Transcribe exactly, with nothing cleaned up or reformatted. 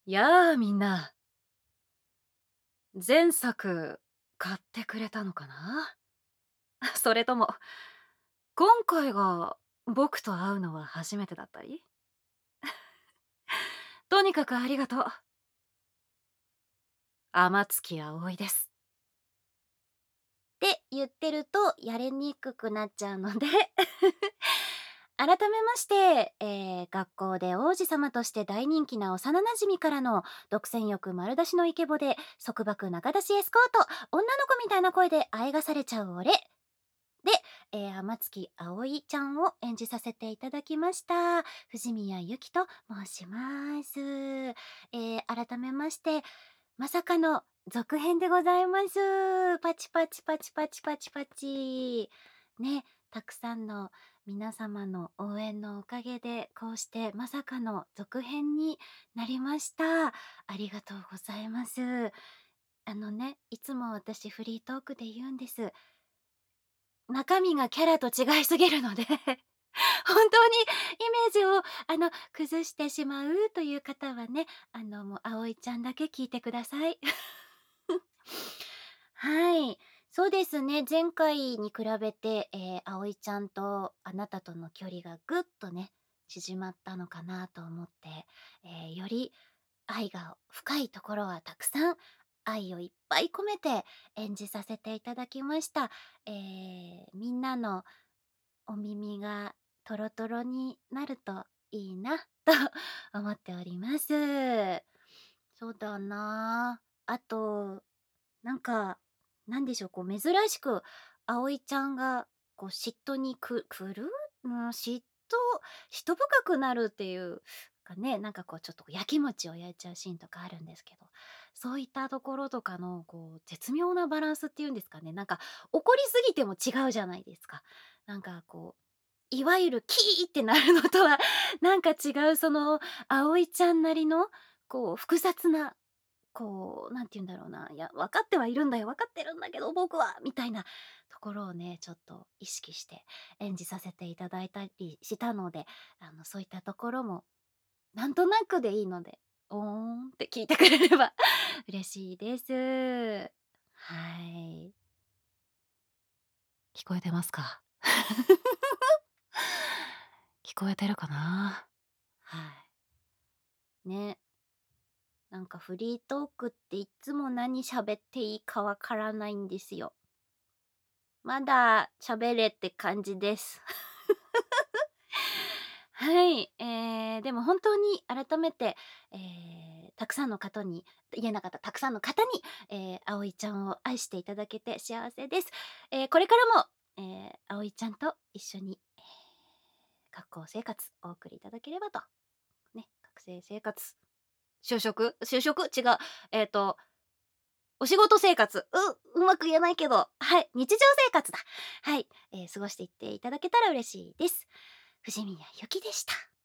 やあみんな、前作買ってくれたのかな？それとも今回が僕と会うのは初めてだったり？とにかくありがとう。天月葵です。 って言ってるとやりにくくなっちゃうので改めまして、えー学校で王子様として大人気な幼馴染からの独占欲丸出しのイケボで束縛中出しエスコート、女の子みたいな声であえがされちゃう俺で、えー、天月葵ちゃんを演じさせていただきました藤宮ゆきと申します。えー改めましてまさかの続編でございます。パチパチパチパチパチパチ。ね、たくさんの皆様の応援のおかげで、こうしてまさかの続編になりました。ありがとうございます。あのね、いつも私フリートークで言うんです。中身がキャラと違いすぎるので本当にイメージをあの崩してしまうという方はね、あのもう葵ちゃんだけ聞いてください。はい、そうですね。前回に比べて、えー、葵ちゃんとあなたとの距離がぐっとね、縮まったのかなと思って、えーより愛が深いところはたくさん愛をいっぱい込めて演じさせていただきました。えーみんなのお耳がトロトロになるといいなと思っております。そうだなあ。あとなんか、なんでしょう、こう珍しく葵ちゃんがこう嫉妬にくくる？うん、嫉妬嫉妬深くなるっていうかね、なんかこうちょっとやきもちを焼いちゃうシーンとかあるんですけど、そういったところとかのこう絶妙なバランスっていうんですかね、なんか怒りすぎても違うじゃないですか。なんかこう、いわゆるキーってなるのとはなんか違うその葵ちゃんなりのこう複雑なこう、なんて言うんだろうな、いや、分かってはいるんだよ、分かってるんだけど僕はみたいなところをね、ちょっと意識して演じさせていただいたりしたので、あの、そういったところもなんとなくでいいので、おーんって聞いてくれれば嬉しいです。はい。 聞こえてますか？聞こえてるかな？ はい。ね、なんかフリートークっていつも何喋っていいかわからないんですよ。まだ喋れって感じです。はい、えー、でも本当に改めて、えー、たくさんの方に言えなかったたくさんの方に、えー、葵ちゃんを愛していただけて幸せです。えー、これからも、えー、葵ちゃんと一緒に、えー、学校生活お送りいただければと。ね、学生生活、就職就職違う。えっ、と、お仕事生活、う、うまく言えないけど、はい、日常生活だ。はい、えー、過ごしていっていただけたら嬉しいです。藤宮ゆきでした。